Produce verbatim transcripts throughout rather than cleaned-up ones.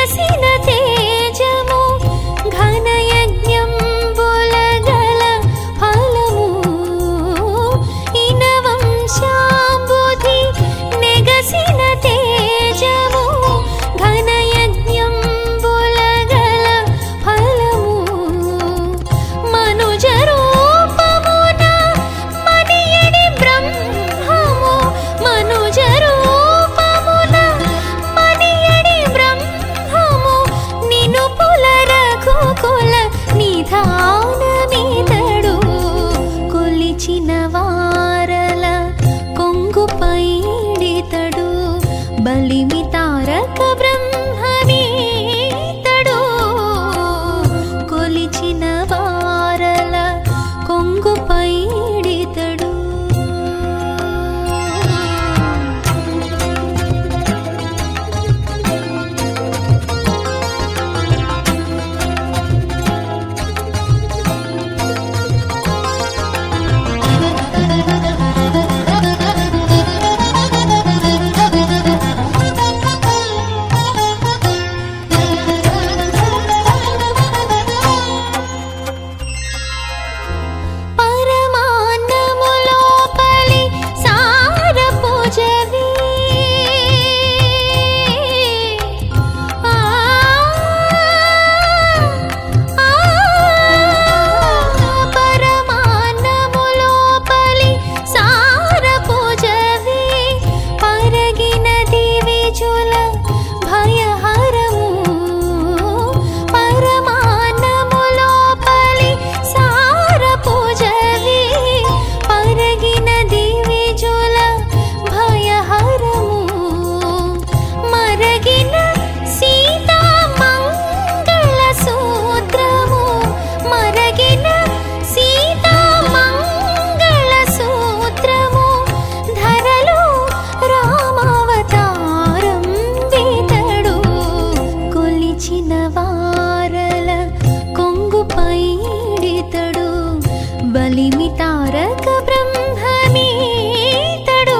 నెగసిన తేజము ఘనయజ్ఞం బులగల ఫలము ఇనవంశాంబుధి నెగసిన తేజము ఘనయజ్ఞం బులగల ఫలము మనుజ రూపమున మదియడి బ్రహ్మము మనుజ రూపమున మదియడి బ్రహ్మము నిను పులరఘుకుల నిధానమితడు కొలిచిన వారల కొంగు పైడితడు బలిమి తారక బ్రహ్మమీతడు కొలిచిన వారల కొంగు పైడితడు పరమాన్నములోపలి సారపు జవి ఆ ఆ పరమాన్నములోపలి సారపు జవి పరగిన దివిజుల భయహరము పరమాన్నములోపలి సారపు జవి పరగిన దివిజుల భయహరము మరగిన సీతా మంగళ సూత్రము మరగిన సీతా మంగళ సూత్రము ధరలో రామావతారం వీతడు కొలిచిన వారల కొంగు పైడితడు బలిమి తారక బ్రహ్మమీతడు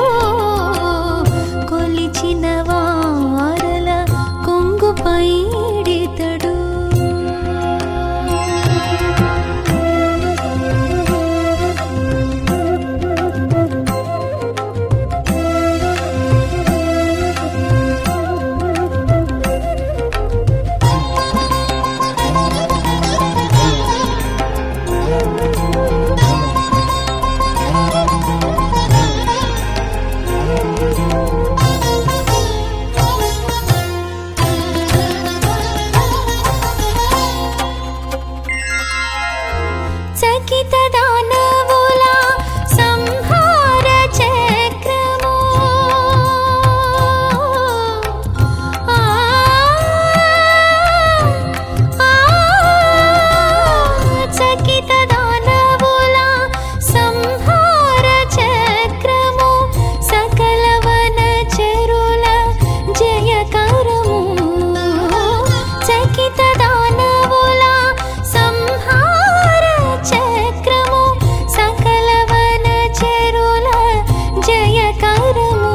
కొలిచిన వారల కొంగు పైడితడు చకిత దానవుల సంహార చక్రము ఆ ఆ చకిత దానవుల సంహార చక్రము సకల వనచరుల జయకరము చకిత దానవుల సంహార చక్రము సకల వనచరుల జయకరము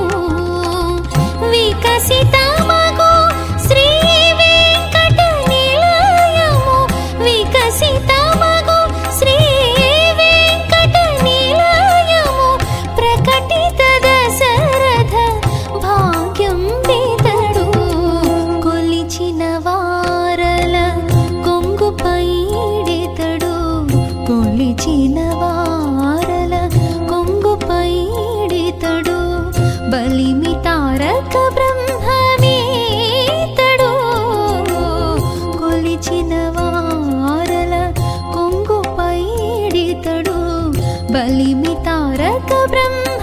వికసితమగు శ్రీ వెంకట నిలయము వికసితమగు శ్రీ వెంకట నిలయము ప్రకటిత దశరథ భాగ్యం వీతడు కొలిచిన వారల కొంగు పైడితడు కొలిచిన వారల కొంగు పైడితడు బలిమి తారక బ్రహ్మమీతడు కొలిచిన వారల కొంగు పైడితడు బలిమి తారక బ్రహ్మ